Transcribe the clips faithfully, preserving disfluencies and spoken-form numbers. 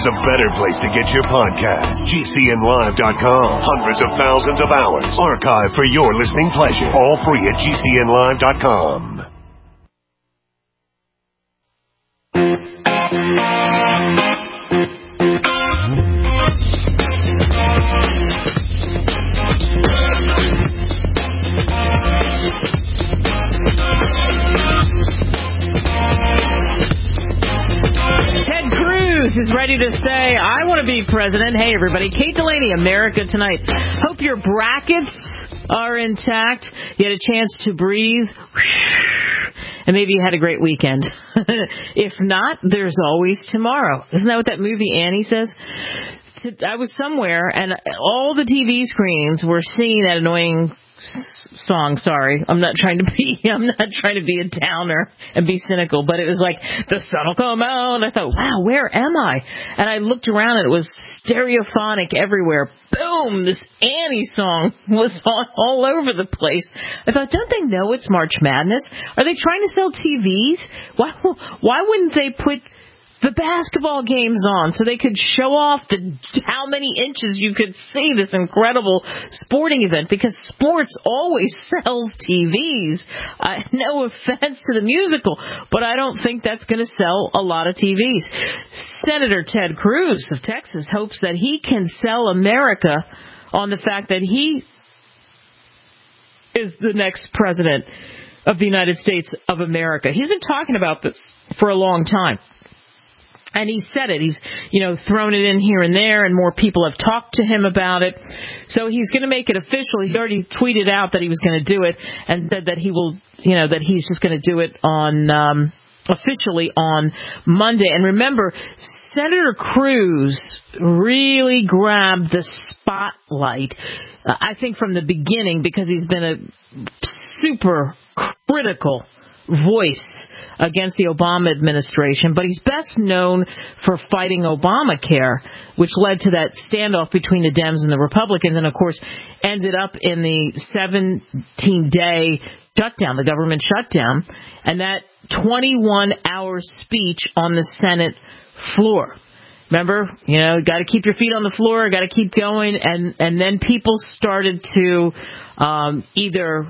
there's a better place to get your podcast. G C N live dot com. Hundreds of thousands of hours archived for your listening pleasure. All free at G C N live dot com. Is ready to say, I want to be president. Hey, everybody. Kate Delaney, America Tonight. Hope your brackets are intact. You had a chance to breathe. And maybe you had a great weekend. If not, there's always tomorrow. Isn't that what that movie Annie says? I was somewhere, and all the T V screens were singing that annoying song. Sorry, I'm not trying to be I'm not trying to be a downer and be cynical, but it was like, the sun will come out, and I thought, wow, where am I? And I looked around, and it was stereophonic everywhere. Boom, this Annie song was on all over the place. I thought, don't they know it's March Madness? Are they trying to sell T Vs? Why why wouldn't they put the basketball games on so they could show off the how many inches you could see this incredible sporting event? Because sports always sells T Vs. Uh, no offense to the musical, but I don't think that's going to sell a lot of T Vs. Senator Ted Cruz of Texas hopes that he can sell America on the fact that he is the next president of the United States of America. He's been talking about this for a long time. And he said it. He's, you know, thrown it in here and there, and more people have talked to him about it. So he's going to make it official. He already tweeted out that he was going to do it, and said that he will, you know, that he's just going to do it on um, officially on Monday. And remember, Senator Cruz really grabbed the spotlight, uh, I think, from the beginning, because he's been a super critical voice against the Obama administration, but he's best known for fighting Obamacare, which led to that standoff between the Dems and the Republicans, and of course ended up in the seventeen-day shutdown, the government shutdown, and that twenty-one hour speech on the Senate floor. Remember, you know, got to keep your feet on the floor, got to keep going, and and then people started to um, either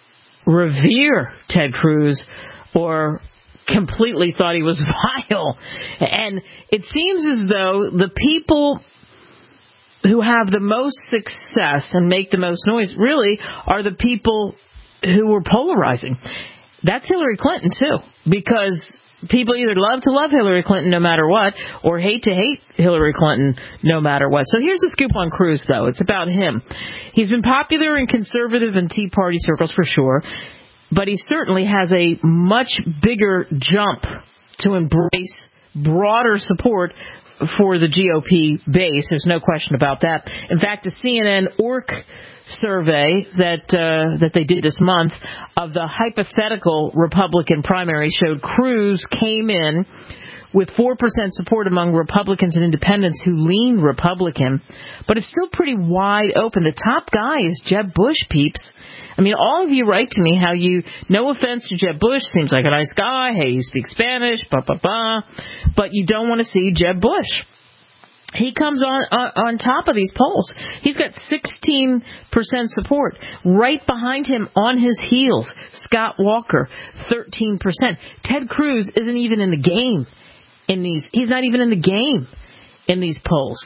revere Ted Cruz or completely thought he was vile. And it seems as though the people who have the most success and make the most noise really are the people who were polarizing. That's Hillary Clinton, too, because people either love to love Hillary Clinton no matter what, or hate to hate Hillary Clinton no matter what. So here's the scoop on Cruz, though. It's about him. He's been popular in conservative and Tea Party circles for sure, but he certainly has a much bigger jump to embrace broader support for the G O P base. There's no question about that. In fact, a C N N O R C survey that uh, that they did this month of the hypothetical Republican primary showed Cruz came in with four percent support among Republicans and independents who lean Republican, but it's still pretty wide open. The top guy is Jeb Bush, peeps. I mean, all of you write to me how you, no offense to Jeb Bush, seems like a nice guy, hey, he speaks Spanish, blah, blah, blah, but you don't want to see Jeb Bush. He comes on, on on top of these polls. He's got sixteen percent support. Right behind him on his heels, Scott Walker, thirteen percent. Ted Cruz isn't even in the game in these. He's not even in the game in these polls.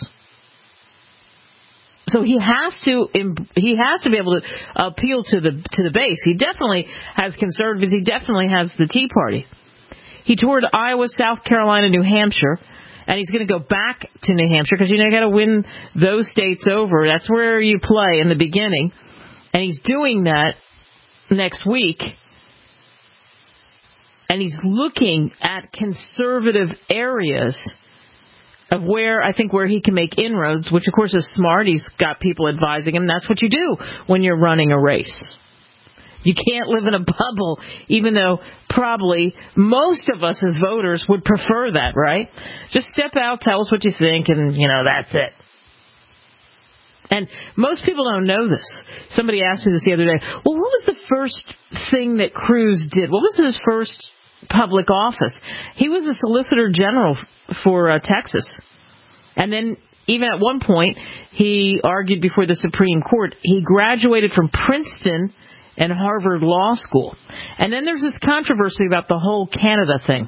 So he has to he has to be able to appeal to the to the base. He definitely has conservatives. He definitely has the Tea Party. He toured Iowa, South Carolina, New Hampshire, and he's going to go back to New Hampshire because you know you got to win those states over. That's where you play in the beginning, and he's doing that next week. And he's looking at conservative areas of where, I think, where he can make inroads, which, of course, is smart. He's got people advising him. That's what you do when you're running a race. You can't live in a bubble, even though probably most of us as voters would prefer that, right? Just step out, tell us what you think, and, you know, that's it. And most people don't know this. Somebody asked me this the other day. Well, what was the first thing that Cruz did? What was his first public office? He was a Solicitor General for uh, Texas. And then even at one point, he argued before the Supreme Court. He graduated from Princeton and Harvard Law School. And then there's this controversy about the whole Canada thing.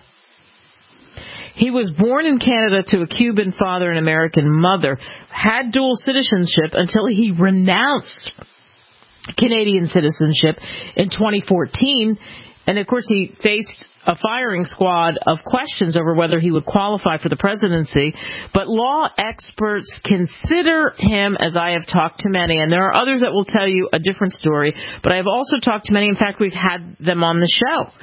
He was born in Canada to a Cuban father and American mother, had dual citizenship until he renounced Canadian citizenship in twenty fourteen. And, of course, he faced a firing squad of questions over whether he would qualify for the presidency. But law experts consider him, as I have talked to many, and there are others that will tell you a different story, but I have also talked to many. In fact, we've had them on the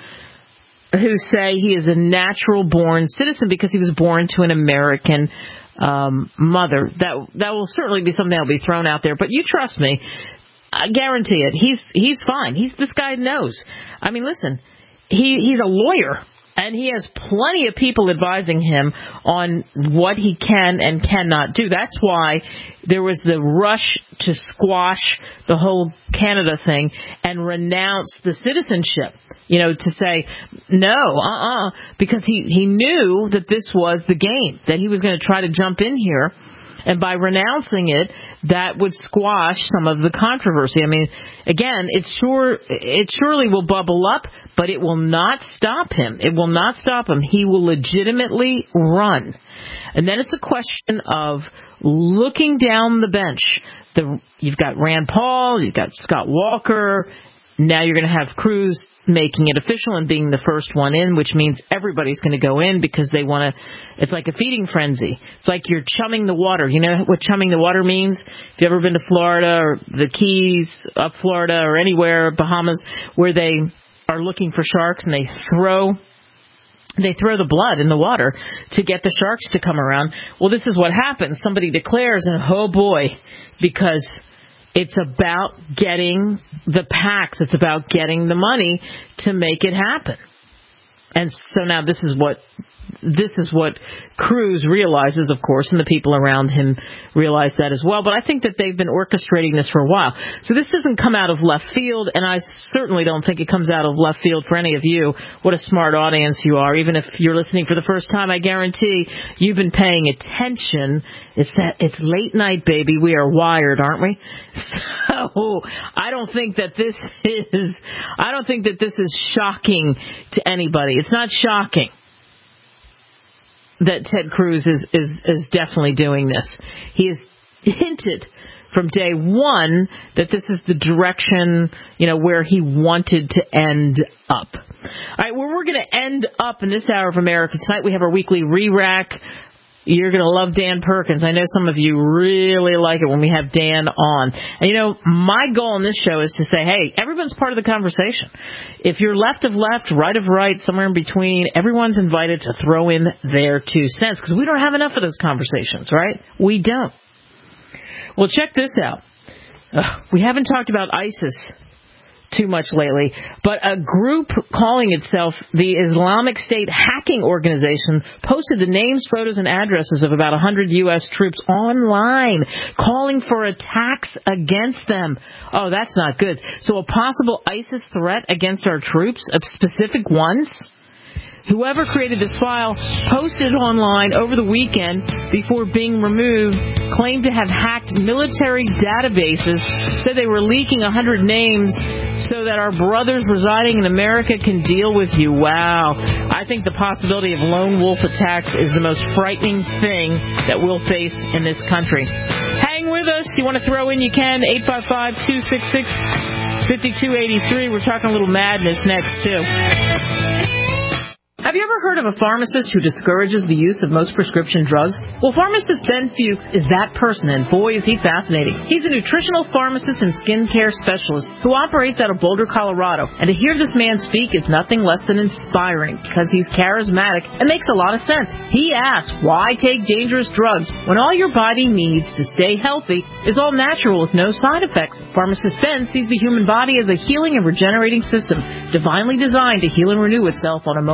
show who say he is a natural-born citizen because he was born to an American um, mother. That that will certainly be something that will be thrown out there. But you trust me. I guarantee it. He's he's fine. He's this guy knows. I mean, listen, he he's a lawyer, and he has plenty of people advising him on what he can and cannot do. That's why there was the rush to squash the whole Canada thing and renounce the citizenship. You know, to say no, uh-uh, because he he knew that this was the game, that he was going to try to jump in here. And by renouncing it, that would squash some of the controversy. I mean, again, it sure it surely will bubble up, but it will not stop him. It will not stop him. He will legitimately run. And then it's a question of looking down the bench. The, you've got Rand Paul, you've got Scott Walker. Now you're going to have Cruz making it official and being the first one in, which means everybody's going to go in because they want to. It's like a feeding frenzy. It's like you're chumming the water. You know what chumming the water means? If you've ever been to Florida or the Keys, up Florida or anywhere, Bahamas, where they are looking for sharks and they throw they throw the blood in the water to get the sharks to come around. Well, this is what happens. Somebody declares, and oh boy, because it's about getting the PACs. It's about getting the money to make it happen. And so now this is what this is what Cruz realizes, of course, and the people around him realize that as well. But I think that they've been orchestrating this for a while. So this doesn't come out of left field, and I certainly don't think it comes out of left field for any of you. What a smart audience you are. Even if you're listening for the first time, I guarantee you've been paying attention. It's that it's late night, baby. We are wired, aren't we? So I don't think that this is I don't think that this is shocking to anybody. It's not shocking that Ted Cruz is, is, is definitely doing this. He has hinted from day one that this is the direction, you know, where he wanted to end up. All right, where we're going to end up in this hour of America tonight, we have our weekly re-rack. You're going to love Dan Perkins. I know some of you really like it when we have Dan on. And, you know, my goal in this show is to say, hey, everyone's part of the conversation. If you're left of left, right of right, somewhere in between, everyone's invited to throw in their two cents because we don't have enough of those conversations, right? We don't. Well, check this out. Uh, we haven't talked about ISIS too much lately, but a group calling itself the Islamic State Hacking Organization posted the names, photos, and addresses of about one hundred U S troops online, calling for attacks against them. Oh, that's not good. So a possible ISIS threat against our troops, of specific ones? Whoever created this file posted it online over the weekend before being removed, claimed to have hacked military databases, said they were leaking one hundred names so that our brothers residing in America can deal with you. Wow. I think the possibility of lone wolf attacks is the most frightening thing that we'll face in this country. Hang with us. You want to throw in, you can. eight five five, two six six, five two eight three. We're talking a little madness next, too. Have you ever heard of a pharmacist who discourages the use of most prescription drugs? Well, pharmacist Ben Fuchs is that person, and boy, is he fascinating. He's a nutritional pharmacist and skincare specialist who operates out of Boulder, Colorado. And to hear this man speak is nothing less than inspiring because he's charismatic and makes a lot of sense. He asks, why take dangerous drugs when all your body needs to stay healthy is all natural with no side effects? Pharmacist Ben sees the human body as a healing and regenerating system, divinely designed to heal and renew itself on a moment-to-moment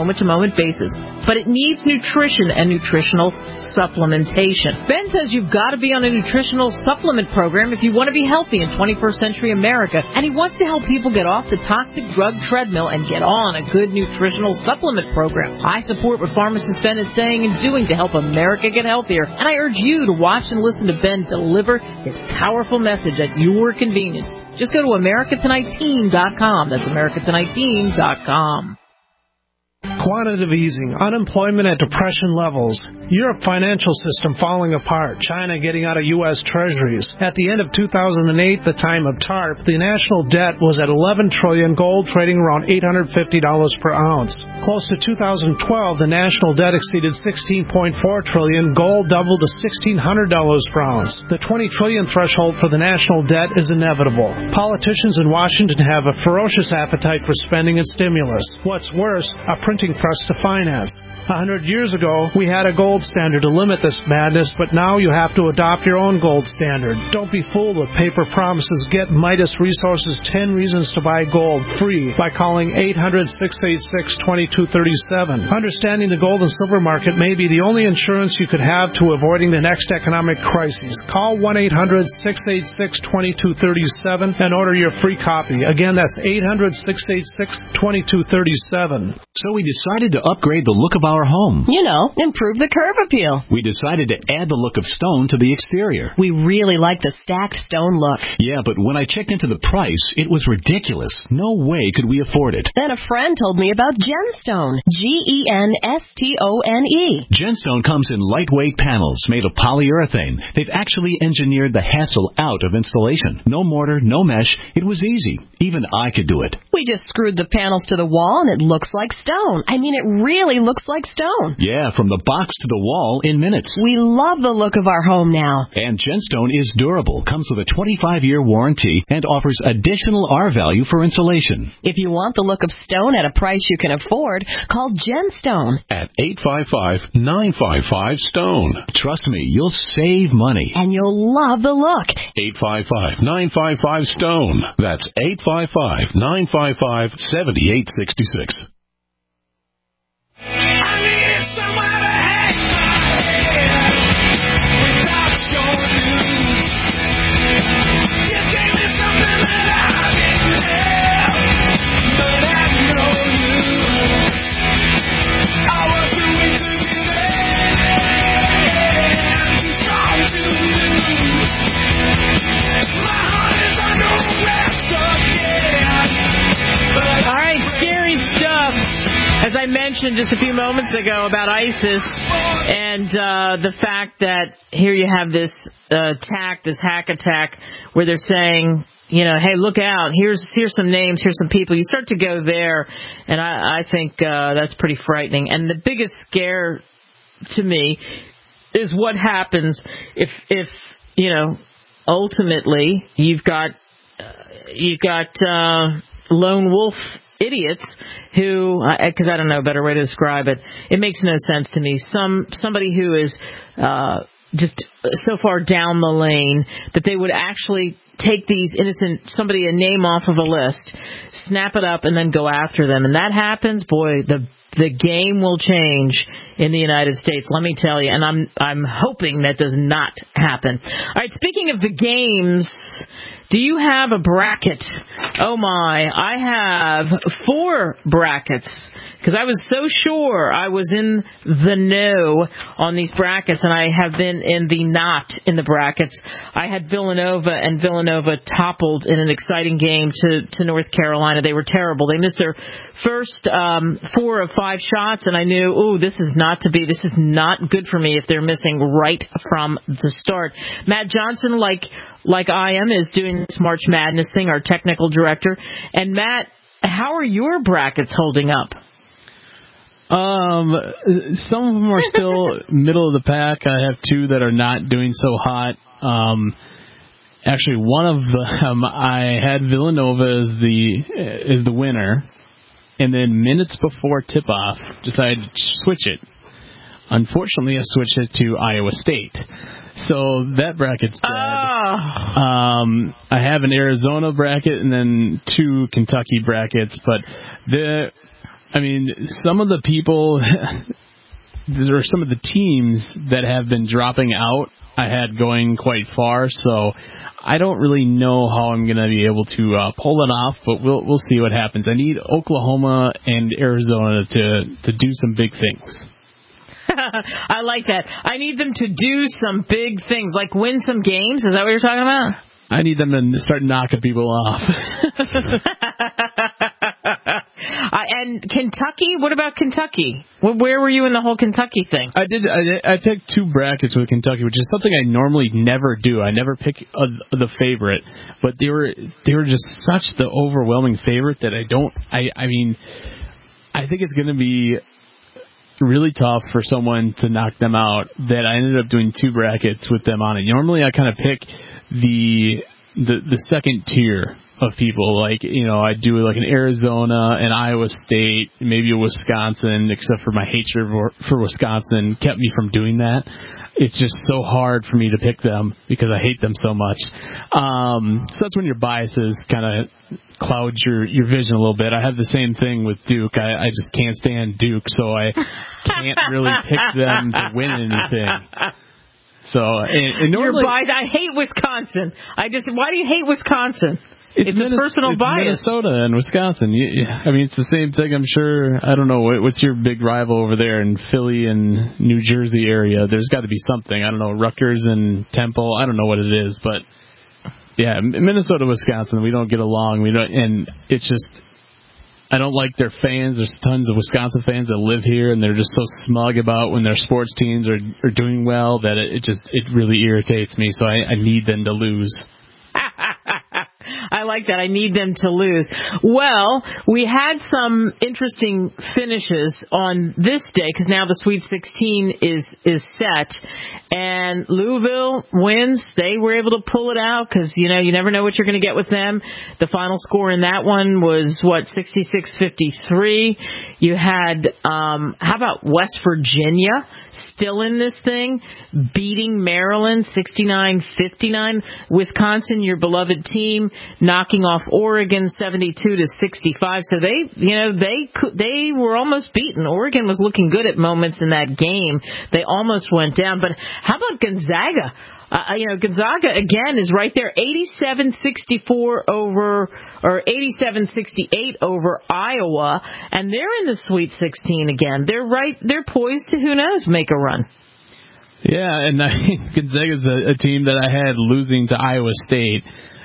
frequent basis, but it needs nutrition and nutritional supplementation. Ben says you've got to be on a nutritional supplement program if you want to be healthy in twenty-first century America, and he wants to help people get off the toxic drug treadmill and get on a good nutritional supplement program. I support what pharmacist Ben is saying and doing to help America get healthier, and I urge you to watch and listen to Ben deliver his powerful message at your convenience. Just go to America Tonight Team dot com. That's America Tonight Team dot com. Quantitative easing, unemployment at depression levels, Europe financial system falling apart, China getting out of U S treasuries. At the end of two thousand eight, the time of TARP, the national debt was at eleven trillion dollars, gold trading around eight hundred fifty dollars per ounce. Close to two thousand twelve, the national debt exceeded sixteen point four trillion dollars, gold doubled to sixteen hundred dollars per ounce. The twenty trillion dollars threshold for the national debt is inevitable. Politicians in Washington have a ferocious appetite for spending and stimulus. What's worse, a printing press to finance. A hundred years ago, we had a gold standard to limit this madness, but now you have to adopt your own gold standard. Don't be fooled with paper promises. Get Midas Resources ten Reasons to Buy Gold free by calling eight hundred, six eight six, two two three seven. Understanding the gold and silver market may be the only insurance you could have to avoiding the next economic crisis. Call one eight hundred, six eight six, two two three seven and order your free copy. Again, that's eight hundred, six eight six, two two three seven. So we decided to upgrade the look of our home. You know, improve the curve appeal. We decided to add the look of stone to the exterior. We really like the stacked stone look. Yeah, but when I checked into the price, it was ridiculous. No way could we afford it. Then a friend told me about Genstone. G E N S T O N E. Genstone comes in lightweight panels made of polyurethane. They've actually engineered the hassle out of installation. No mortar, no mesh. It was easy. Even I could do it. We just screwed the panels to the wall and it looks like stone. I mean, it really looks like stone. Yeah, from the box to the wall in minutes. We love the look of our home now. And Genstone is durable, comes with a twenty-five year warranty, and offers additional R value for insulation. If you want the look of stone at a price you can afford, call Genstone at eight five five, nine five five, STONE. Trust me, you'll save money. And you'll love the look. eight five five, nine five five, STONE. That's eight five five, nine five five, seven eight six six. I need somewhere to hang my head without your news. You gave me something that I didn't have, but I know you. I was too weak to be there, too strong to lose. My heart is under arrest again. All right, scary stuff. As I mentioned just a few moments ago about ISIS and uh, the fact that here you have this uh, attack, this hack attack, where they're saying, you know, hey, look out, here's here's some names, here's some people. You start to go there, and I, I think uh, that's pretty frightening. And the biggest scare to me is what happens if, if you know, ultimately you've got, uh, you've got uh, lone wolf idiots who, because I don't know a better way to describe it, it makes no sense to me. Some somebody who is uh, just so far down the lane that they would actually take these innocent, somebody a name off of a list, snap it up, and then go after them. And that happens, boy, the the game will change in the United States, let me tell you. And I'm I'm hoping that does not happen. All right, speaking of the games, do you have a bracket? Oh, my. I have four brackets because I was so sure I was in the know on these brackets, and I have been in the not in the brackets. I had Villanova, and Villanova toppled in an exciting game to, to North Carolina. They were terrible. They missed their first um, four of five shots, and I knew, ooh, this is not to be. This is not good for me if they're missing right from the start. Matt Johnson, like like I am, is doing this March Madness thing, our technical director. And, Matt, how are your brackets holding up? Um, some of them are still middle of the pack. I have two that are not doing so hot. Um, actually, one of them I had Villanova as the is the winner, and then minutes before tip off, decided to switch it. Unfortunately, I switched it to Iowa State, so that bracket's dead. Oh. Um, I have an Arizona bracket and then two Kentucky brackets, but the I mean, some of the people, there are some of the teams that have been dropping out. I had going quite far, so I don't really know how I'm going to be able to uh, pull it off, but we'll we'll see what happens. I need Oklahoma and Arizona to, to do some big things. I like that. I need them to do some big things, like win some games. Is that what you're talking about? I need them to start knocking people off. uh, and Kentucky? What about Kentucky? Where were you in the whole Kentucky thing? I did. I, I picked two brackets with Kentucky, which is something I normally never do. I never pick a, the favorite, but they were they were just such the overwhelming favorite that I don't. I I mean, I think it's going to be really tough for someone to knock them out. That I ended up doing two brackets with them on it. Normally, I kind of pick the the the second tier of people, like, you know, I do like an Arizona, an Iowa State, maybe a Wisconsin, except for my hatred for, for Wisconsin kept me from doing that. It's just so hard for me to pick them because I hate them so much. Um, so that's when your biases kind of cloud your, your vision a little bit. I have the same thing with Duke. I, I just can't stand Duke, so I can't really pick them to win anything. So, and, and normally, your bias, I hate Wisconsin. I just, why do you hate Wisconsin? It's, it's a personal it's bias. Minnesota and Wisconsin. You, I mean, it's the same thing, I'm sure. I don't know. What, what's your big rival over there in Philly and New Jersey area? There's got to be something. I don't know. Rutgers and Temple. I don't know what it is. But, yeah, Minnesota, Wisconsin, we don't get along. We don't, and it's just, I don't like their fans. There's tons of Wisconsin fans that live here, and they're just so smug about when their sports teams are, are doing well that it, it just it really irritates me. So I, I need them to lose. I like that. I need them to lose. Well, we had some interesting finishes on this day because now the Sweet sixteen is is set, and Louisville wins. They were able to pull it out because, you know, you never know what you're going to get with them. The final score in that one was, what, sixty-six fifty-three. You had, um, how about West Virginia still in this thing, beating Maryland sixty-nine fifty-nine. Wisconsin, your beloved team, knocking off Oregon seventy-two to sixty-five. So they, you know, they could, they were almost beaten. Oregon was looking good at moments in that game. They almost went down. But how about Gonzaga? Uh, you know, Gonzaga again is right there, eighty-seven sixty-four over, or eighty-seven sixty-eight over Iowa, and they're in the Sweet sixteen again. They're right, they're poised to, who knows, make a run. Yeah, and I mean, Gonzaga's a, a team that I had losing to Iowa State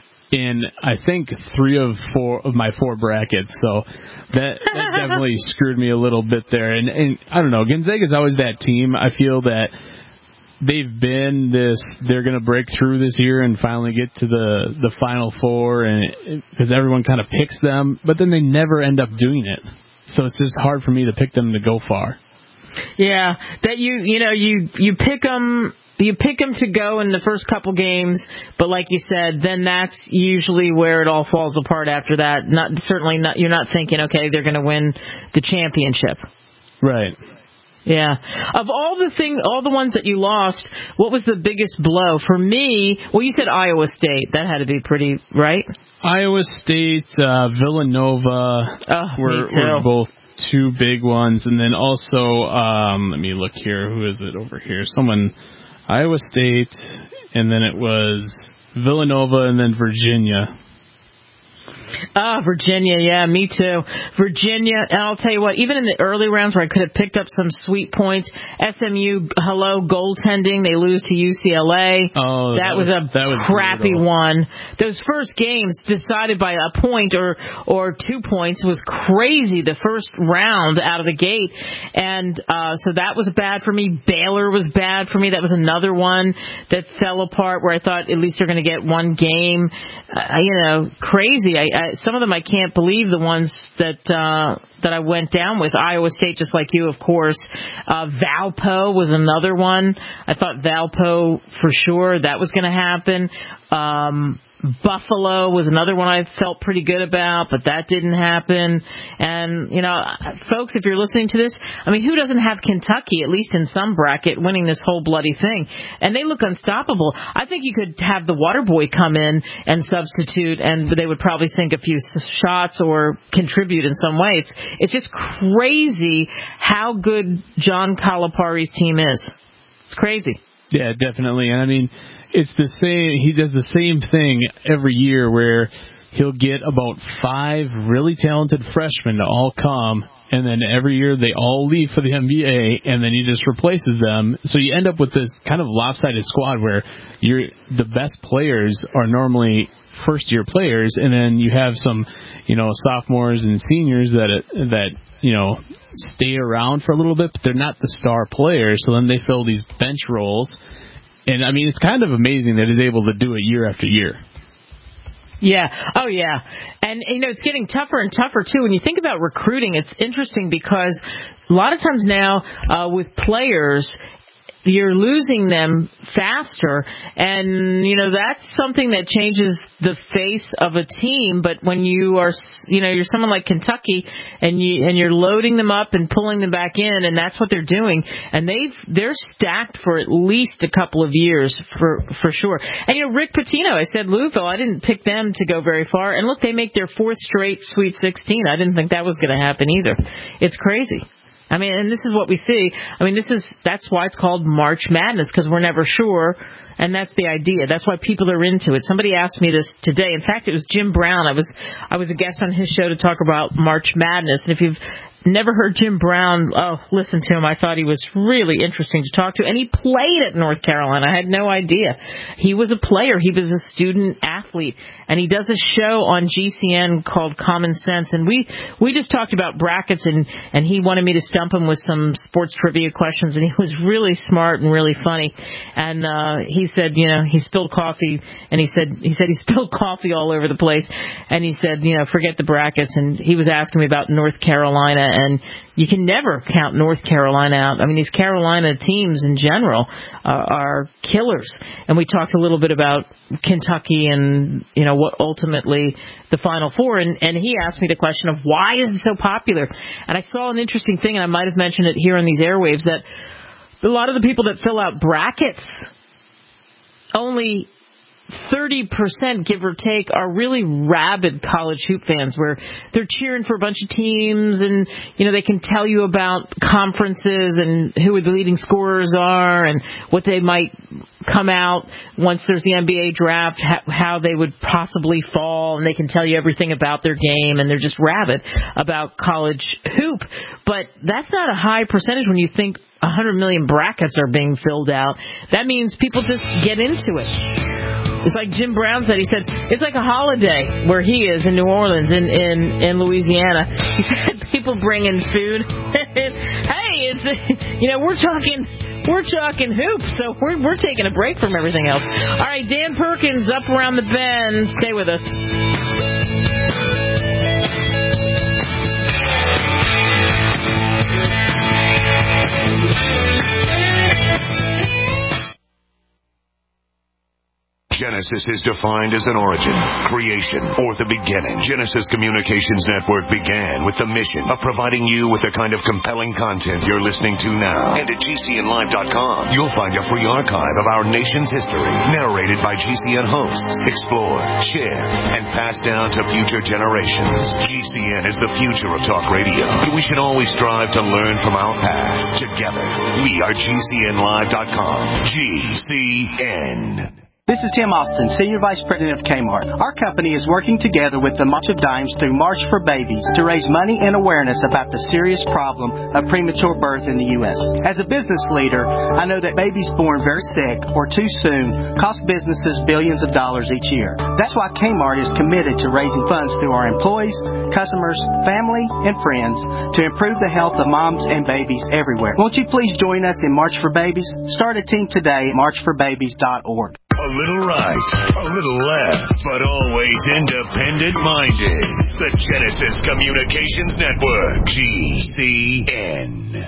in, I think, three of four of my four brackets. So that, that definitely screwed me a little bit there. And, and I don't know, Gonzaga's always that team. I feel that they've been this, they're going to break through this year and finally get to the, the Final Four, and because everyone kind of picks them, but then they never end up doing it. So it's just hard for me to pick them to go far. Yeah, that you, you know, you, you pick them, you pick them to go in the first couple games, but like you said, then that's usually where it all falls apart after that. Not, certainly not, you're not thinking, okay, they're going to win the championship. Right. Yeah. Of all the thing, all the ones that you lost, what was the biggest blow? For me, well, you said Iowa State. That had to be pretty, right? Iowa State, uh, Villanova oh, were, were both two big ones. And then also, um, let me look here. Who is it over here? Someone, Iowa State, and then it was Villanova and then Virginia. Ah, Virginia, yeah, me too. Virginia, and I'll tell you what, even in the early rounds where I could have picked up some sweet points, S M U, hello, goaltending, they lose to U C L A. Oh, that, that was, was a that was crappy brutal. one. Those first games decided by a point or or two points was crazy, the first round out of the gate. And uh, so that was bad for me. Baylor was bad for me. That was another one that fell apart where I thought at least they're going to get one game. Uh, you know, crazy. I, I, some of them I can't believe, the ones that uh, that I went down with. Iowa State, just like you, of course. Uh, Valpo was another one. I thought Valpo for sure that was going to happen. Um, Buffalo was another one I felt pretty good about, but that didn't happen. And, you know, folks, if you're listening to this, I mean, who doesn't have Kentucky, at least in some bracket, winning this whole bloody thing? And they look unstoppable. I think you could have the water boy come in and substitute, and they would probably sink a few shots or contribute in some way. It's, it's just crazy how good John Calipari's team is. It's crazy. Yeah, definitely. And I mean, it's the same. He does the same thing every year where he'll get about five really talented freshmen to all come, and then every year they all leave for the N B A, and then he just replaces them. So you end up with this kind of lopsided squad where you're, the best players are normally first-year players, and then you have some, you know, sophomores and seniors that that you know stay around for a little bit, but they're not the star players. So then they fill these bench roles. And, I mean, it's kind of amazing that he's able to do it year after year. Yeah. Oh, yeah. And, you know, it's getting tougher and tougher, too. When you think about recruiting, it's interesting because a lot of times now uh, with players, you're losing them faster, and, you know, that's something that changes the face of a team. But when you are, you know, you're someone like Kentucky, and you and you're loading them up and pulling them back in, and that's what they're doing, and they've they're stacked for at least a couple of years for for sure. And, you know, Rick Pitino, I said Louisville, I didn't pick them to go very far, and look, they make their fourth straight Sweet sixteen. I didn't think that was going to happen either. It's crazy. I mean, and this is what we see. I mean, this is that's why it's called March Madness, because we're never sure, and that's the idea. That's why people are into it. Somebody asked me this today. In fact, it was Jim Brown. I was I was a guest on his show to talk about March Madness, and if you've never heard Jim Brown, oh, listen to him. I thought he was really interesting to talk to, and he played at North Carolina. I had no idea. He was a player. He was a student athlete, and he does a show on G C N called Common Sense, and we we just talked about brackets, and, and he wanted me to stump him with some sports trivia questions, and he was really smart and really funny, and uh, he said, you know, he spilled coffee, and he said he said he spilled coffee all over the place, and he said, you know, forget the brackets, and he was asking me about North Carolina. And you can never count North Carolina out. I mean, these Carolina teams in general uh, are killers. And we talked a little bit about Kentucky and, you know, what ultimately the Final Four. And, and he asked me the question of why is it so popular? And I saw an interesting thing, and I might have mentioned it here on these airwaves, that a lot of the people that fill out brackets, only thirty percent, give or take, are really rabid college hoop fans where they're cheering for a bunch of teams, and, you know, they can tell you about conferences and who the leading scorers are and what they might come out once there's the N B A draft, how they would possibly fall, and they can tell you everything about their game, and they're just rabid about college hoop. But that's not a high percentage when you think one hundred million brackets are being filled out. That means people just get into it. It's like Jim Brown said. He said, it's like a holiday where he is in New Orleans, in, in, in Louisiana. He said people bring in food. Hey, it's, you know, we're talking, we're talking hoops, so we're, we're taking a break from everything else. All right, Dan Perkins, Up Around the Bend. Stay with us. Genesis is defined as an origin, creation, or the beginning. Genesis Communications Network began with the mission of providing you with the kind of compelling content you're listening to now. And at G C N live dot com, you'll find a free archive of our nation's history, narrated by G C N hosts, explored, shared, and passed down to future generations. G C N is the future of talk radio, and we should always strive to learn from our past. Together, we are G C N live dot com. G C N. This is Tim Austin, Senior Vice President of Kmart. Our company is working together with the March of Dimes through March for Babies to raise money and awareness about the serious problem of premature birth in the U S. As a business leader, I know that babies born very sick or too soon cost businesses billions of dollars each year. That's why Kmart is committed to raising funds through our employees, customers, family, and friends to improve the health of moms and babies everywhere. Won't you please join us in March for Babies? Start a team today at march for babies dot org. A little right, a little left, but always independent-minded. The Genesis Communications Network, G C N.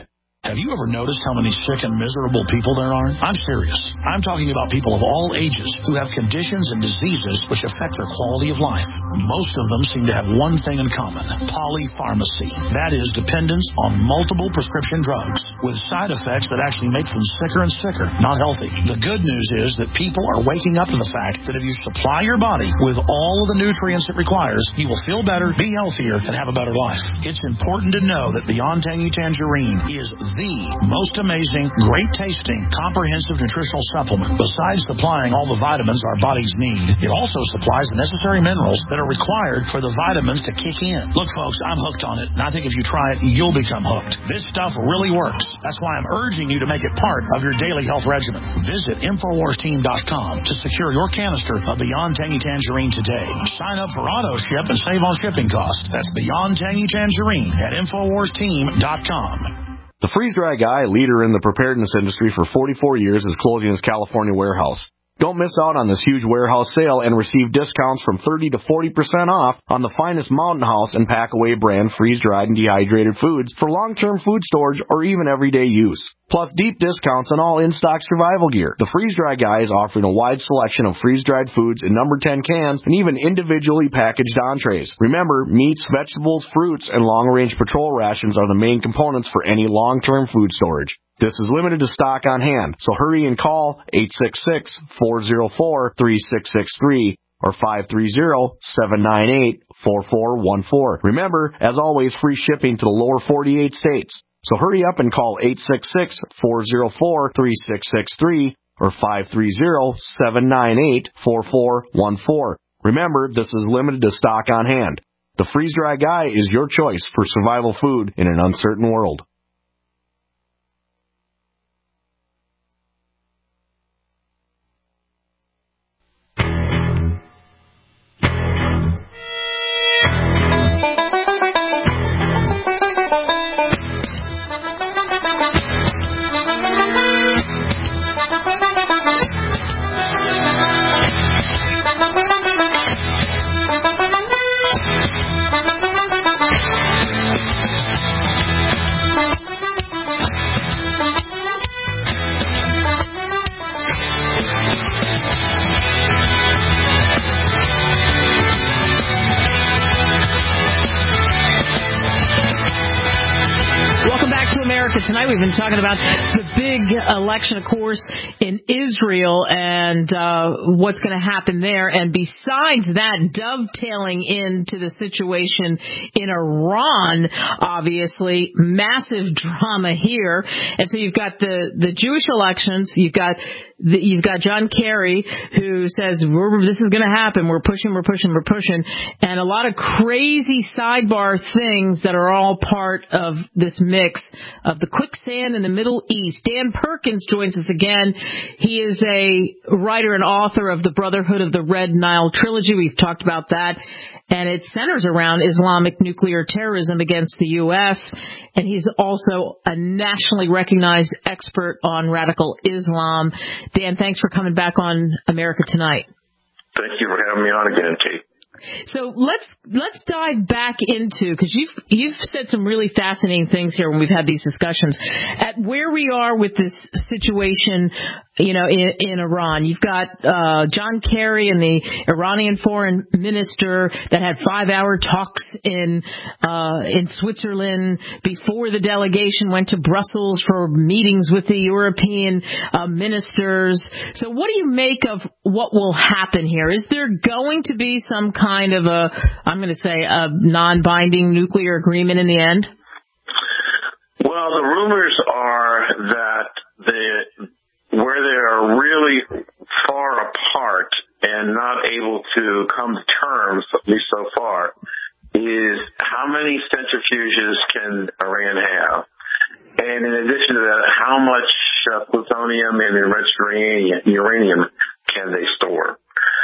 Have you ever noticed how many sick and miserable people there are? I'm serious. I'm talking about people of all ages who have conditions and diseases which affect their quality of life. Most of them seem to have one thing in common: polypharmacy. That is, dependence on multiple prescription drugs with side effects that actually make them sicker and sicker, not healthy. The good news is that people are waking up to the fact that if you supply your body with all of the nutrients it requires, you will feel better, be healthier, and have a better life. It's important to know that Beyond Tangy Tangerine is the most amazing, great-tasting, comprehensive nutritional supplement. Besides supplying all the vitamins our bodies need, it also supplies the necessary minerals that are required for the vitamins to kick in. Look, folks, I'm hooked on it, and I think if you try it, you'll become hooked. This stuff really works. That's why I'm urging you to make it part of your daily health regimen. Visit Infowars Team dot com to secure your canister of Beyond Tangy Tangerine today. Sign up for auto ship and save on shipping costs. That's Beyond Tangy Tangerine at Infowars Team dot com. The Freeze Dry Guy, leader in the preparedness industry for forty-four years, is closing his California warehouse. Don't miss out on this huge warehouse sale and receive discounts from thirty to forty percent off on the finest Mountain House and Packaway brand freeze-dried and dehydrated foods for long-term food storage or even everyday use. Plus deep discounts on all in-stock survival gear. The Freeze Dry Guy is offering a wide selection of freeze-dried foods in number ten cans and even individually packaged entrees. Remember, meats, vegetables, fruits, and long-range patrol rations are the main components for any long-term food storage. This is limited to stock on hand, so hurry and call eight six six, four zero four, three six six three or five three zero, seven nine eight, four four one four. Remember, as always, free shipping to the lower forty-eight states. So hurry up and call eight six six, four zero four, three six six three or five three zero, seven nine eight, four four one four. Remember, this is limited to stock on hand. The Freeze Dry Guy is your choice for survival food in an uncertain world. Tonight we've been talking about the big election, of course, in Israel and uh, what's going to happen there. And besides that, dovetailing into the situation in Iran, obviously, massive drama here. And so you've got the, the Jewish elections. You've got the, you've got John Kerry, who says, we're, this is going to happen. We're pushing, we're pushing, we're pushing. And a lot of crazy sidebar things that are all part of this mix of the quicksand in the Middle East. Dan Perkins joins us again. He is a writer and author of the Brotherhood of the Red Nile trilogy. We've talked about that. And it centers around Islamic nuclear terrorism against the U S. And he's also a nationally recognized expert on radical Islam. Dan, thanks for coming back on America Tonight. Thank you for having me on again, Kate. So let's let's dive back into, because you've you've said some really fascinating things here when we've had these discussions, at where we are with this situation, you know, in, in Iran. You've got uh, John Kerry and the Iranian foreign minister that had five-hour talks in uh, in Switzerland before the delegation went to Brussels for meetings with the European uh, ministers. So what do you make of what will happen here? Is there going to be some kind of a, I'm going to say, a non-binding nuclear agreement in the end? Well, the rumors are that the, where they are really far apart and not able to come to terms, at least so far, is how many centrifuges can Iran have? And in addition to that, how much uh, plutonium and enriched uranium, uranium can they store?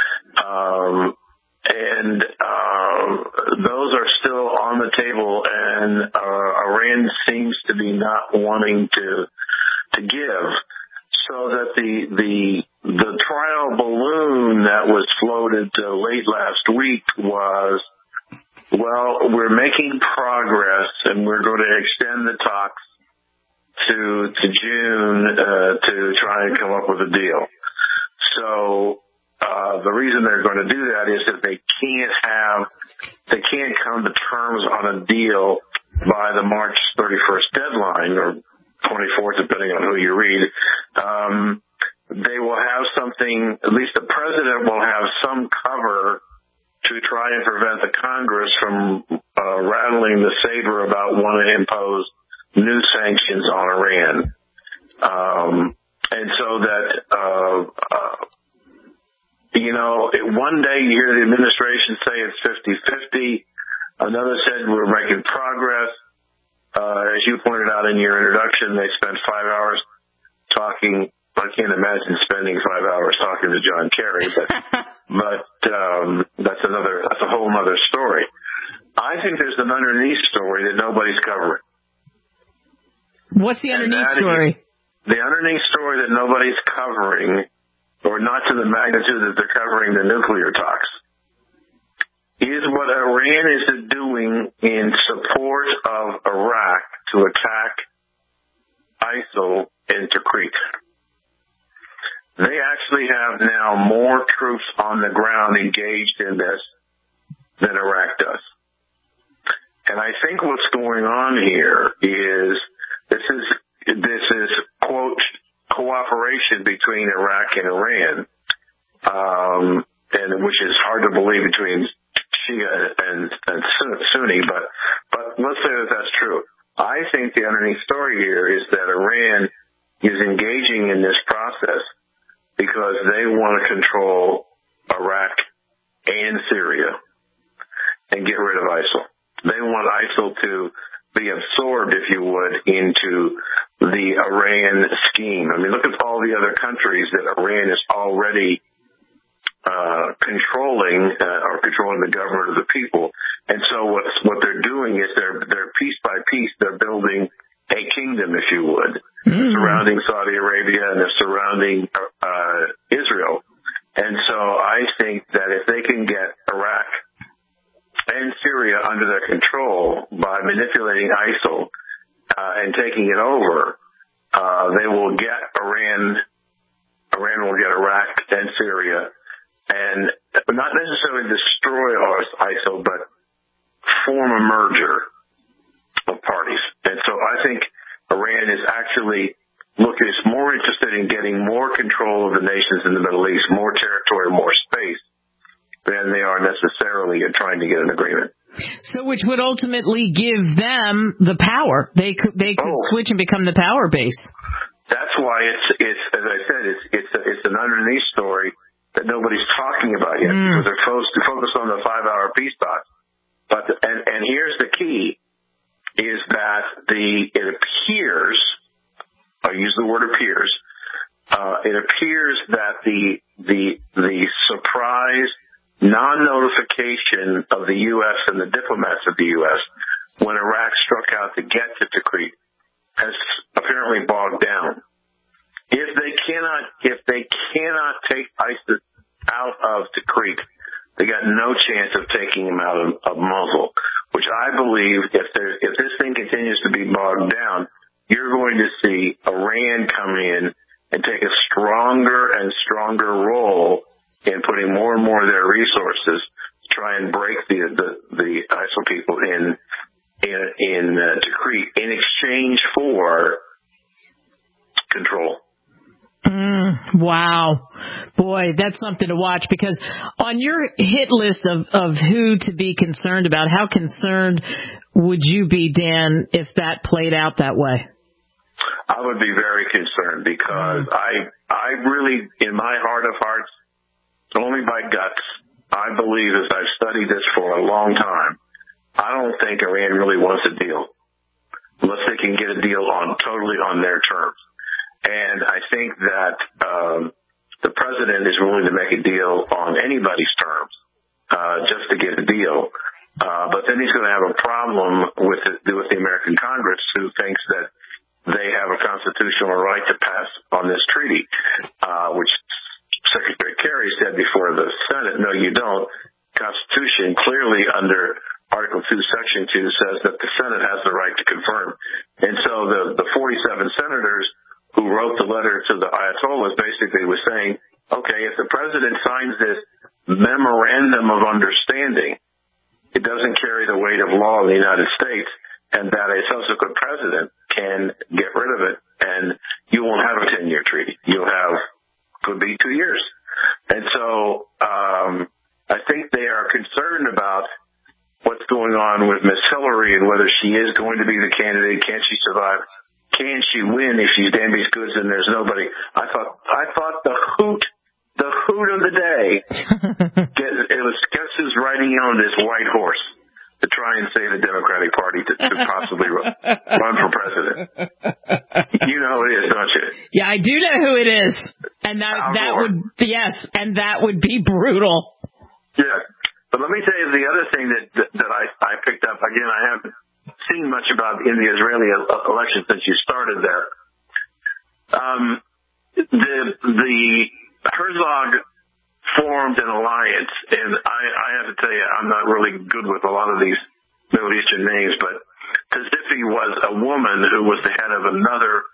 Um, and uh, those are still on the table, and uh, Iran seems to be not wanting to to give. So that the the the trial balloon that was floated uh, late last week was, well, we're making progress, and we're going to extend the talks to to June uh, to try and come up with a deal. So uh, the reason they're going to do that is that they can't have they can't come to terms on a deal by the March thirty-first deadline or twenty-fourth, depending on who you read. Um, they will have something. At least the president will have some cover to try and prevent the Congress from uh, rattling the saber about wanting to impose new sanctions on Iran. Um, and so that, uh, uh, you know, one day you hear the administration say it's fifty-fifty. Another said we're making progress. Uh, as you pointed out in your introduction, they spent five hours talking. I can't imagine spending five hours talking to John Kerry, but but um, that's another that's a whole other story. I think there's an underneath story that nobody's covering. What's the underneath story? The underneath story that nobody's covering, or not to the magnitude that they're covering the nuclear talks, is what Iran is doing in support of Iraq to attack ISIL in Tikrit. They actually have now more troops on the ground engaged in this than Iraq does. And I think what's going on here is this is this is quote cooperation between Iraq and Iran, um, and which is hard to believe between Shia and, and Sunni, but but let's say that that's true. I think the underneath story here is that Iran is engaging in this process because they want to control Iraq and Syria and get rid of ISIL. They want ISIL to be absorbed, if you would, into the Iran scheme. I mean, look at all the other countries that Iran is already uh, controlling uh, or controlling the government of the people. And so what's, what they're doing is they're, they're piece by piece, they're building a kingdom, if you would, mm-hmm. surrounding Saudi Arabia and they're surrounding uh, Israel. And so I think that if they can get Iraq and Syria under their control by manipulating ISIL uh, and taking it over, uh, they will get Iran, Iran will get Iraq and Syria, and not necessarily destroy ISIL, but form a merger of parties. And so I think Iran is actually look is more interested in getting more control of the nations in the Middle East, more territory, more space, than they are necessarily in trying to get an agreement. So, which would ultimately give them the power. They could they could oh. switch and become the power base. That's why it's it's as I said it's it's a, it's an underneath story that nobody's talking about yet mm. because they're focused focused on the five hour peace talks. But and and here's the key: is that the it appears, I'll use the word appears, uh, it appears that the the the surprise non-notification of the U S and the diplomats of the U S when Iraq struck out to get to Tikrit has apparently bogged down. If they cannot, if they cannot take ISIS out of Tikrit, they got no chance of taking him out of, of Mosul. Which I believe, if there, if this thing continues to be bogged down, you're going to see Iran come in and take a stronger and stronger role in putting more and more of their resources to try and break the the, the ISIL people in in, in uh, Tikrit in exchange for control. Mm, wow. Boy, that's something to watch, because on your hit list of, of who to be concerned about, how concerned would you be, Dan, if that played out that way? I would be very concerned because I I really, in my heart of hearts, only by guts, I believe, as I've studied this for a long time, I don't think Iran really wants a deal unless they can get a deal on totally on their terms. And I think that um, the president is willing to make a deal on anybody's terms uh, just to get a deal. Uh, but then he's going to have a problem with the, with the American Congress, who thinks that they have a constitutional right to pass on this treaty, uh, which Secretary Kerry said before the Senate, no, you don't. Constitution clearly under Article two, Section two says that the Senate has the right to confirm. And so the, the forty-seven senators who wrote the letter to the Ayatollahs basically was saying, okay, if the president signs this memorandum of understanding, it doesn't carry the weight of law in the United States, and that a subsequent president can get rid of it, and you won't have a ten-year treaty. You'll have, could be two years. And so um, I think they are concerned about what's going on with Miss Hillary and whether she is going to be the candidate. Can she survive? Can she win if she's damaged goods and there's nobody? I thought I thought the hoot, the hoot of the day, it was guess who's riding on this white horse to try and save the Democratic Party to, to possibly run, run for president. You know who it is, don't you? Yeah, I do know who it is, and that Al that Gore. would yes, and that would be brutal. Yeah, but let me tell you the other thing that that, that I I picked up. Again, I haven't seen much about in the Israeli election since you started there. Um, the the Herzog formed an alliance, and I, I have to tell you, I'm not really good with a lot of these Middle Eastern names, but Tazifi was a woman who was the head of another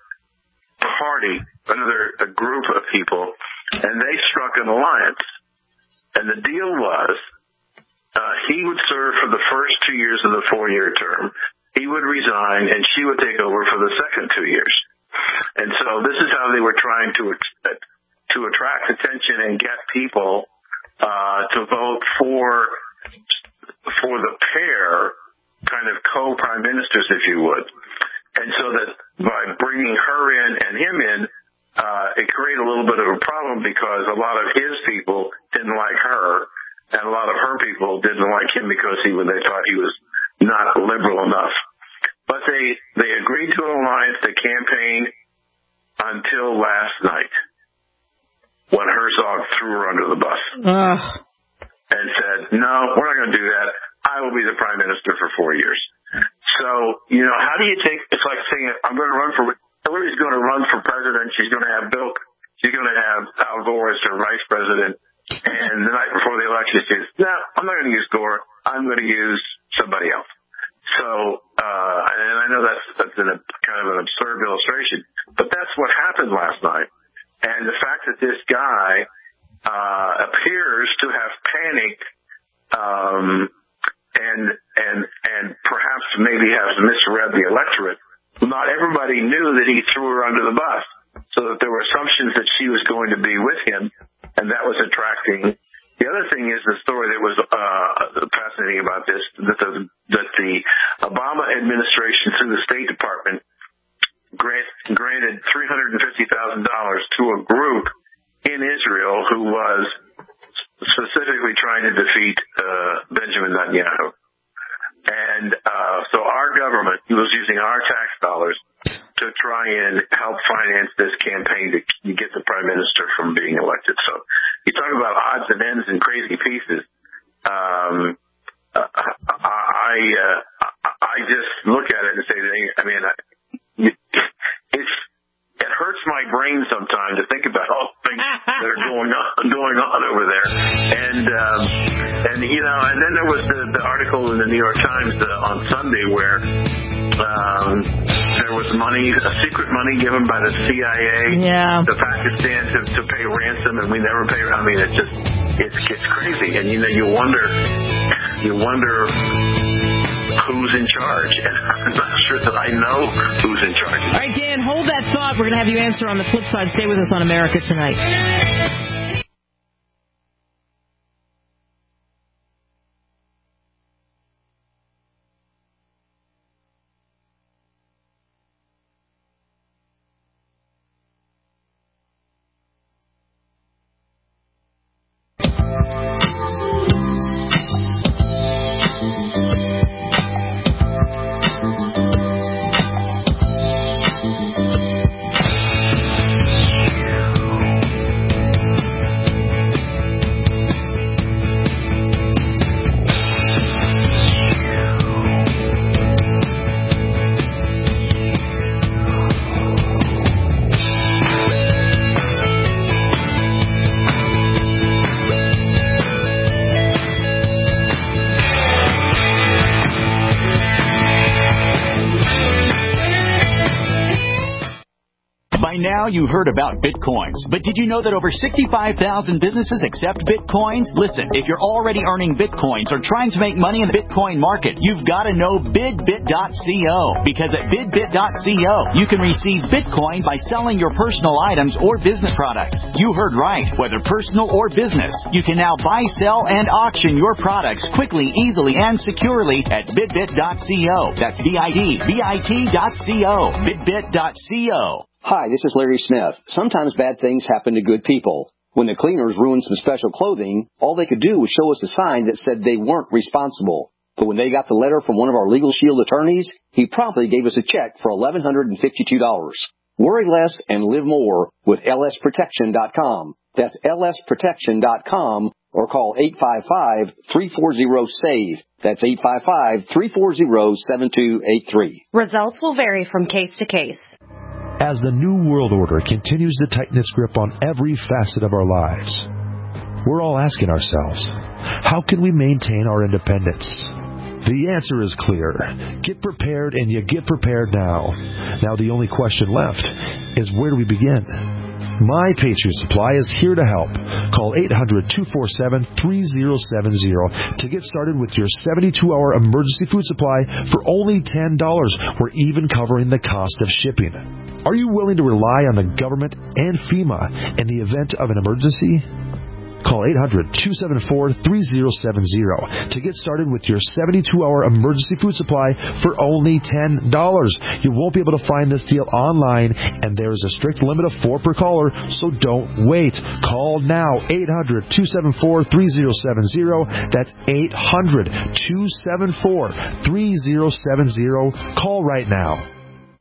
party, another a group of people, and they struck an alliance. And the deal was, uh, he would serve for the first two years of the four-year term. He would resign, and she would take over for the second two years. And so this is how they were trying to to attract attention and get people uh, to vote for for the pair, kind of co-prime ministers, if you would. And so that by bringing her in and him in, uh, it created a little bit of a problem because a lot of his people didn't like her, and a lot of her people didn't like him because he they thought he was not liberal enough. But they they agreed to an alliance. They campaigned until last night, when Herzog threw her under the bus Ugh. and said, "No, we're not going to do that. I will be the prime minister for four years." So, you know, how do you take? It's like saying, "I'm going to run for." Hillary's going to run for president. She's going to have Bill. She's going to have Al Gore as her vice president. And the night before the election, she says, "No, I'm not going to use Gore. I'm going to use somebody else." So, uh, and I know that's, that's in a kind of an absurd illustration, but that's what happened last night. And the fact that this guy uh, appears to have panicked um, and and and perhaps maybe has misread the electorate. Not everybody knew that he threw her under the bus, so that there were assumptions that she was going to be with him, and that was attracting. The other thing is the story that was uh, fascinating about this, that the, that the Obama administration through the State Department grant, granted three hundred fifty thousand dollars to a group in Israel who was specifically trying to defeat uh, Benjamin Netanyahu. And uh, so our government was using our tax dollars to try and help finance this campaign to get the prime minister from being elected. So you talk about odds and ends and crazy pieces. Um, I uh, I just look at it and say, I mean, it's it hurts my brain sometimes to think about all the things that are going on going on over there. And um, and you know, and then there was the, the article in the New York Times uh, on Sunday where um, there was money, a secret money given by the C I A yeah. to Pakistan to, to pay ransom, and we never pay. I mean, it's just it's it's crazy, and you know, you wonder you wonder. who's in charge, and I'm not sure that I know who's in charge. All right, Dan, hold that thought. We're going to have you answer on the flip side. Stay with us on America Tonight. By now, you've heard about Bitcoins. But did you know that over sixty-five thousand businesses accept Bitcoins? Listen, if you're already earning Bitcoins or trying to make money in the Bitcoin market, you've got to know bidbit dot co. Because at bidbit dot co, you can receive Bitcoin by selling your personal items or business products. You heard right. Whether personal or business, you can now buy, sell, and auction your products quickly, easily, and securely at bidbit dot co. That's B I D B I T dot co. bidbit dot co. Hi, this is Larry Smith. Sometimes bad things happen to good people. When the cleaners ruined some special clothing, all they could do was show us a sign that said they weren't responsible. But when they got the letter from one of our Legal Shield attorneys, he promptly gave us a check for eleven hundred fifty-two dollars. Worry less and live more with L S protection dot com. That's L S protection dot com or call eight five five, three four zero, S A V E. That's eight five five, three four zero, seven two eight three. Results will vary from case to case. As the New World Order continues to tighten its grip on every facet of our lives, we're all asking ourselves, how can we maintain our independence? The answer is clear. Get prepared, and you get prepared now. Now the only question left is, where do we begin? My Patriot Supply is here to help. Call eight hundred, two four seven, three zero seven zero to get started with your seventy-two hour emergency food supply for only ten dollars. We're even covering the cost of shipping. Are you willing to rely on the government and FEMA in the event of an emergency? Call eight hundred, two seven four, three zero seven zero to get started with your seventy-two hour emergency food supply for only ten dollars. You won't be able to find this deal online, and there is a strict limit of four per caller, so don't wait. Call now, eight hundred, two seven four, three zero seven zero. That's eight hundred, two seven four, three zero seven zero. Call right now.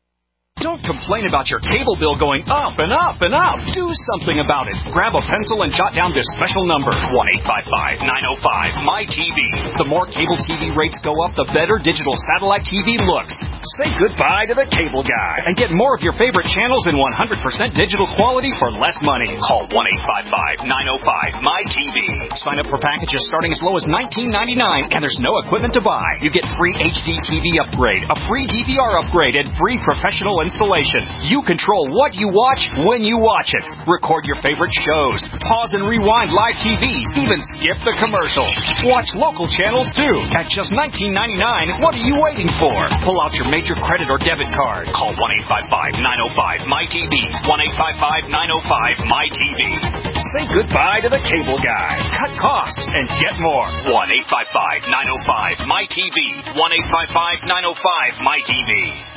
Don't complain about your cable bill going up and up and up. Do something about it. Grab a pencil and jot down this special number, one eight five five, nine oh five, M Y T V. The more cable T V rates go up, the better digital satellite T V looks. Say goodbye to the cable guy and get more of your favorite channels in one hundred percent digital quality for less money. Call one eight five five, nine oh five, M Y T V. Sign up for packages starting as low as nineteen ninety-nine, and there's no equipment to buy. You get free H D T V upgrade, a free D V R upgrade, and free professional installation. You control what you watch when you watch it. Record your favorite shows. Pause and rewind live T V. Even skip the commercials. Watch local channels too. At just nineteen ninety-nine, what are you waiting for? Pull out your major credit or debit card. Call one eight five five, nine oh five, M Y T V. one eight five five, nine oh five, M Y T V. Say goodbye to the cable guy. Cut costs and get more. one eight five five, nine oh five, M Y T V. one eight five five, nine oh five, M Y T V.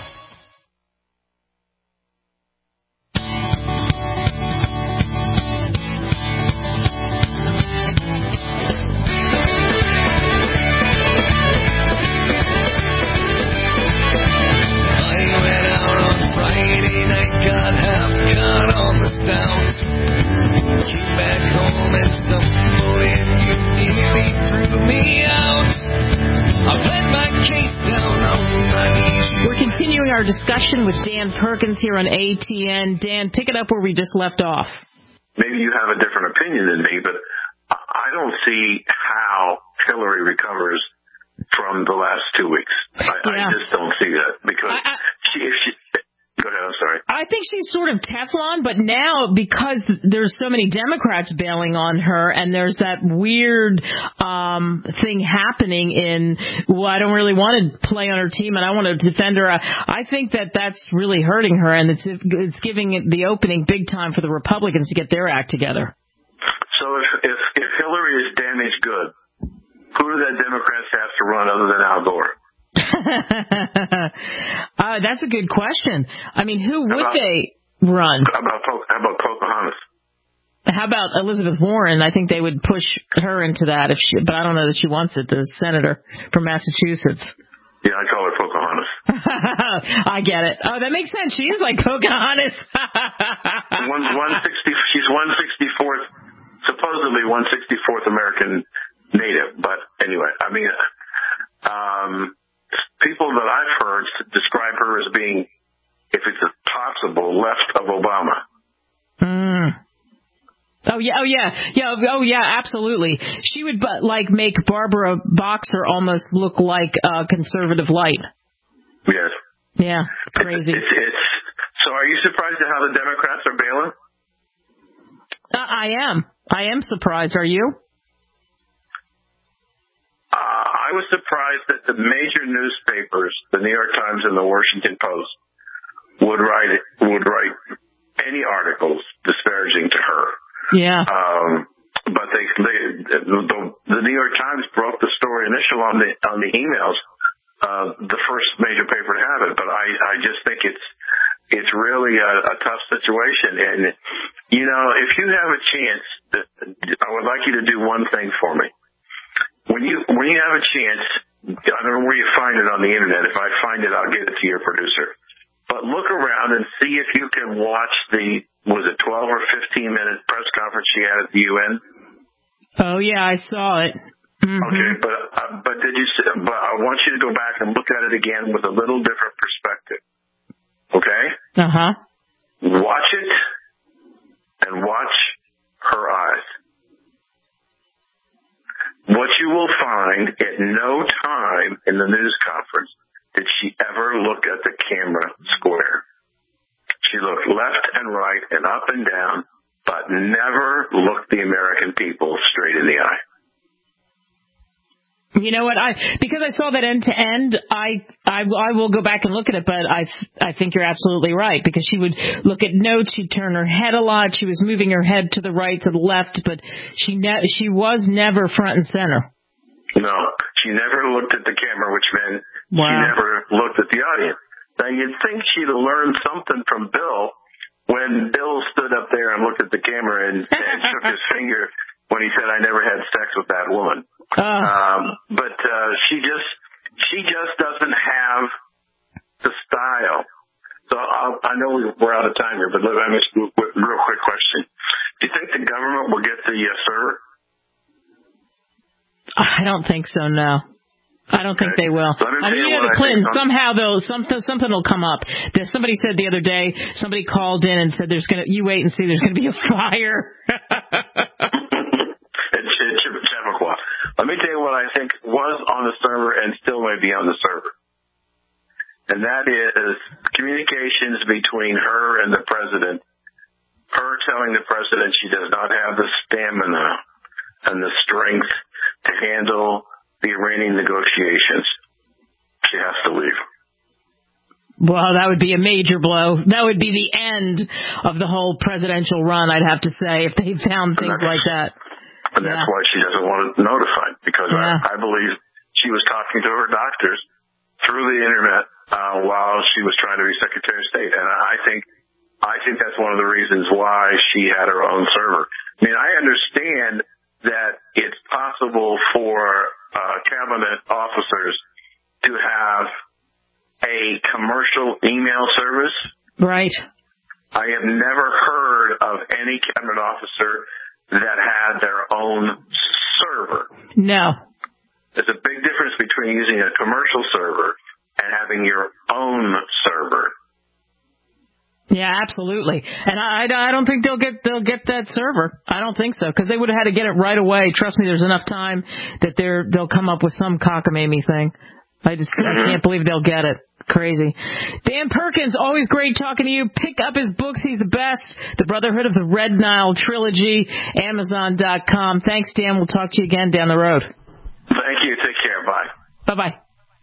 Friday night, got half caught on the stouts. Came back home and stumbled in, you nearly threw me out. I pled my case down on my knees. We're continuing our discussion with Dan Perkins here on A T N. Dan, pick it up where we just left off. Maybe you have a different opinion than me, but I don't see how Hillary recovers from the last two weeks. I, yeah. I just don't see that because I, I, she, if she. Go ahead, I'm sorry. I think she's sort of Teflon, but now because there's so many Democrats bailing on her and there's that weird um thing happening in, well, I don't really want to play on her team and I want to defend her. I think that that's really hurting her, and it's it's giving it the opening big time for the Republicans to get their act together. So if if, if Hillary is damaged good, who do the Democrats have to run other than Al Gore? uh, that's a good question. I mean, who would about, they run? How about, how about Pocahontas? How about Elizabeth Warren? I think they would push her into that, if she, but I don't know that she wants it, the senator from Massachusetts. Yeah, I call her Pocahontas. I get it. Oh, that makes sense. She is like Pocahontas. one, one sixty, she's one sixty-fourth, supposedly one sixty-fourth American native, but anyway, I mean, um... people that I've heard describe her as being, if it's possible, left of Obama. Mm. Oh yeah, oh yeah, yeah, oh yeah, absolutely. She would, but like make Barbara Boxer almost look like a conservative light. Yes. Yeah, crazy. It's, it's, it's So are you surprised at how the Democrats are bailing? Uh, I am. I am surprised. Are you? Uh, I was surprised that the major newspapers, the New York Times and the Washington Post, would write would write any articles disparaging to her. Yeah. Um, but they, they the, the New York Times broke the story initial on the on the emails. Uh, the first major paper to have it, but I I just think it's it's really a, a tough situation. And you know, if you have a chance, I would like you to do one thing for me. When you when you have a chance, I don't know where you find it on the internet. If I find it, I'll get it to your producer. But look around and see if you can watch the, was it twelve or fifteen minute press conference she had at the U N? Oh yeah, I saw it. Mm-hmm. Okay, but uh, but did you? But I want you to go back and look at it again with a little different perspective. Okay. Uh huh. Watch it and watch her eyes. What you will find at no time in the news conference did she ever look at the camera square. She looked left and right and up and down, but never looked the American people straight in the eye. You know what? I because I saw that end to end, I I I will go back and look at it, but I I think you're absolutely right, because she would look at notes, she'd turn her head a lot, she was moving her head to the right, to the left, but she ne- she was never front and center. No, she never looked at the camera, which meant wow. she never looked at the audience. Now you'd think she'd have learned something from Bill when Bill stood up there and looked at the camera and, and shook his finger when he said, "I never had sex with that woman." Uh. Um, but uh, she just she just doesn't have the style. So I'll, I know we're out of time here, but let me ask you a real quick question. Do you think the government will get the uh, server? I don't think so, no. I don't think they will. I mean, you know, the Clintons, somehow they'll, something, something will come up. There's, somebody said the other day, somebody called in and said, "There's gonna, you wait and see, there's gonna be a fire." It's, it's Chappaqua. Let me tell you what I think was on the server and still may be on the server. And that is communications between her and the president. Her telling the president she does not have the stamina and the strength to handle the Iranian negotiations. She has to leave. Well, that would be a major blow. That would be the end of the whole presidential run, I'd have to say, if they found things like that. And that's yeah. why she doesn't want it notified, because yeah. I, I believe she was talking to her doctors through the internet uh, while she was trying to be Secretary of State. And I think I think that's one of the reasons why she had her own server. I mean, I understand that it's possible for uh, cabinet officers to have a commercial email service. Right. I have never heard of any cabinet officer that had their own server. No. There's a big difference between using a commercial server and having your own server. Yeah, absolutely. And I, I don't think they'll get they'll get that server. I don't think so, because they would have had to get it right away. Trust me, there's enough time that they're they'll come up with some cockamamie thing. I just mm-hmm. I can't believe they'll get it. Crazy. Dan Perkins, always great talking to you. Pick up his books. He's the best. The Brotherhood of the Red Nile Trilogy, Amazon dot com. Thanks, Dan. We'll talk to you again down the road. Thank you. Take care. Bye. Bye-bye.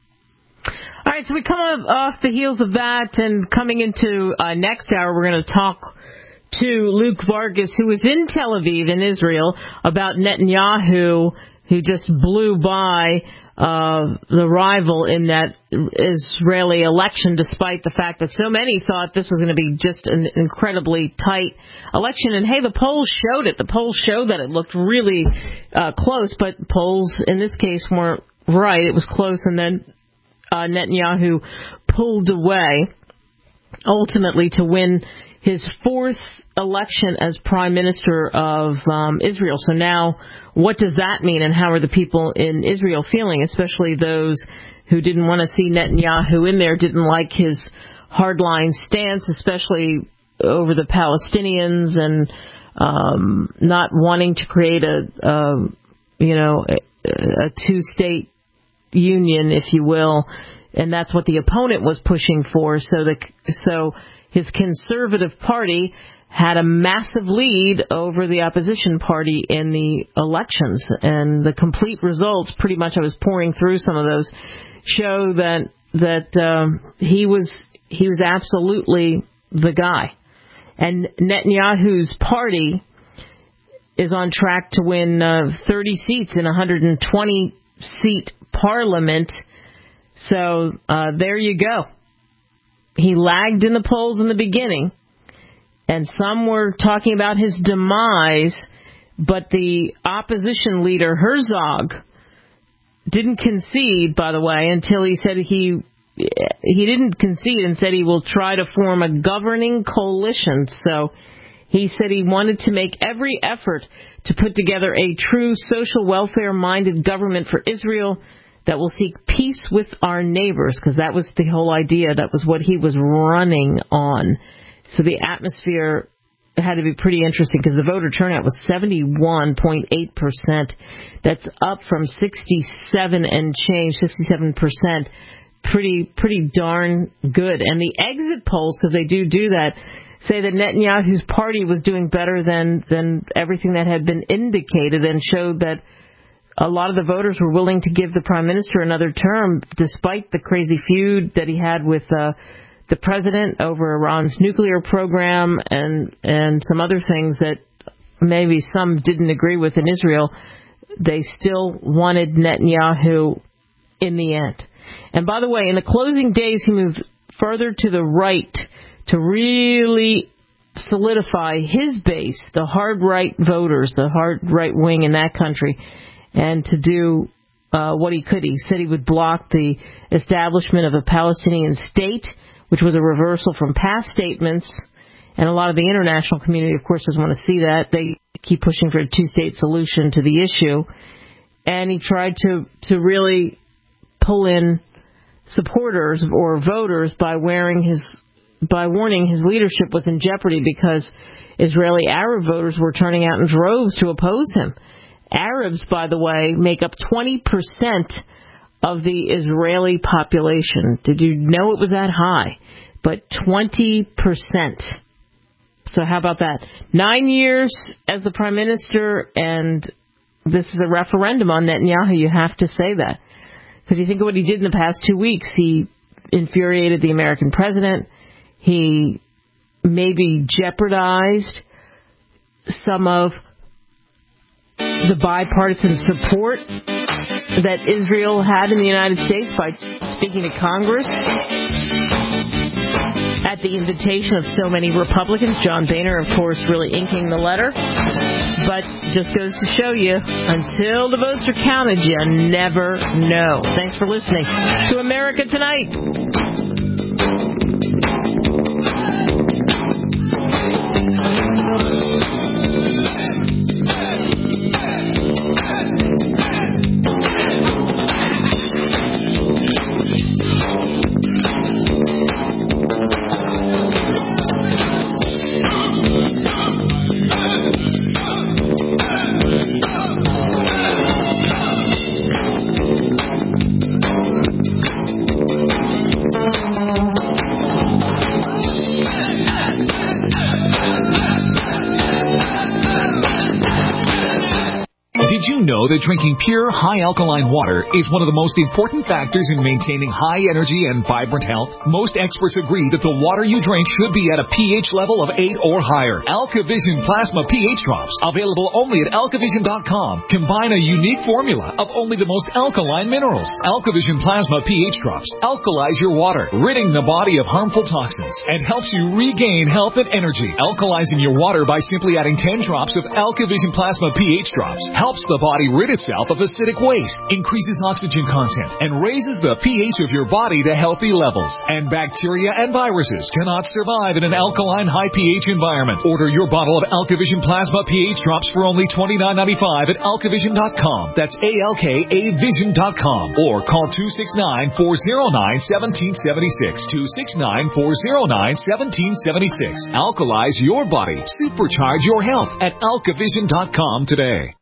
All right, so we come off the heels of that, and coming into uh, next hour, we're going to talk to Luke Vargas, who was in Tel Aviv in Israel, about Netanyahu, who just blew by uh, the rival in that Israeli election, despite the fact that so many thought this was going to be just an incredibly tight election. And hey, the polls showed it. The polls showed that it looked really uh, close, but polls in this case weren't right. It was close, and then Uh, Netanyahu pulled away, ultimately to win his fourth election as prime minister of um, Israel. So now, what does that mean, and how are the people in Israel feeling, especially those who didn't want to see Netanyahu in there, didn't like his hardline stance, especially over the Palestinians, and um, not wanting to create a, a you know, a, a two-state union, if you will, and that's what the opponent was pushing for. So the so his Conservative Party had a massive lead over the opposition party in the elections. And the complete results, pretty much I was pouring through some of those, show that that um, he was he was absolutely the guy. And Netanyahu's party is on track to win uh, thirty seats in a one hundred twenty seat parliament. So uh, there you go. He lagged in the polls in the beginning, and some were talking about his demise, but the opposition leader, Herzog, didn't concede, by the way, until he said he he didn't concede and said he will try to form a governing coalition. So he said he wanted to make every effort to put together a true social welfare-minded government for Israel that will seek peace with our neighbors, because that was the whole idea. That was what he was running on. So the atmosphere had to be pretty interesting, because the voter turnout was seventy-one point eight percent. That's up from sixty-seven and change, sixty-seven percent. Pretty, pretty darn good. And the exit polls, because they do do that, say that Netanyahu's party was doing better than, than everything that had been indicated, and showed that a lot of the voters were willing to give the prime minister another term, despite the crazy feud that he had with uh, the president over Iran's nuclear program and and some other things that maybe some didn't agree with in Israel. They still wanted Netanyahu in the end. And by the way, in the closing days, he moved further to the right to really solidify his base, the hard right voters, the hard right wing in that country, and to do uh, what he could. He said he would block the establishment of a Palestinian state, which was a reversal from past statements. And a lot of the international community, of course, doesn't want to see that. They keep pushing for a two-state solution to the issue. And he tried to, to really pull in supporters or voters by wearing his by warning his leadership was in jeopardy, because Israeli Arab voters were turning out in droves to oppose him. Arabs, by the way, make up twenty percent of the Israeli population. Did you know it was that high? But twenty percent. So how about that? Nine years as the prime minister, and this is a referendum on Netanyahu. You have to say that. Because you think of what he did in the past two weeks. He infuriated the American president. He maybe jeopardized some of the bipartisan support that Israel had in the United States by speaking to Congress at the invitation of so many Republicans. John Boehner, of course, really inking the letter. But just goes to show you, until the votes are counted, you never know. Thanks for listening to America Tonight. Know that drinking pure, high-alkaline water is one of the most important factors in maintaining high energy and vibrant health. Most experts agree that the water you drink should be at a pH level of eight or higher. AlkaVision Plasma pH Drops, available only at alkavision dot com, combine a unique formula of only the most alkaline minerals. AlkaVision Plasma pH Drops alkalize your water, ridding the body of harmful toxins, and helps you regain health and energy. Alkalizing your water by simply adding ten drops of AlkaVision Plasma pH Drops helps the body rid itself of acidic waste, increases oxygen content, and raises the pH of your body to healthy levels. And bacteria and viruses cannot survive in an alkaline high pH environment. Order your bottle of AlkaVision Plasma pH Drops for only twenty-nine ninety-five at alkavision dot com. That's A L K A vision dot com. Or call two six nine, four oh nine, one seven seven six. two six nine, four oh nine, one seven seven six. Alkalize your body. Supercharge your health at alkavision dot com today.